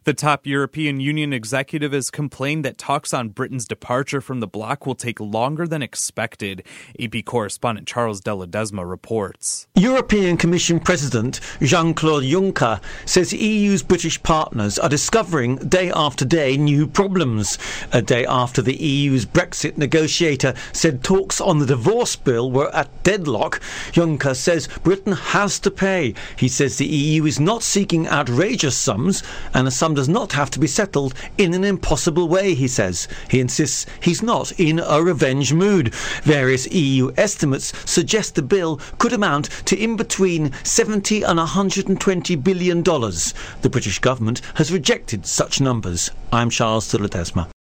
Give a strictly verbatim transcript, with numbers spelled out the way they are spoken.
The top European Union executive has complained that talks on Britain's departure from the bloc will take longer than expected. A P correspondent Charles de Ledesma reports. European Commission President Jean-Claude Juncker says E U's British partners are discovering day after day new problems. A day after the E U's Brexit negotiator said talks on the divorce bill were at deadlock, Juncker says Britain has to pay. He says the E U is not seeking outrageous sums, and a sum does not have to be settled in an impossible way, he says. He insists he's not in a revenge mood. Various E U estimates suggest the bill could amount to in between seventy and one hundred twenty billion dollars. The British government has rejected such numbers. I'm Charles de Ledesma.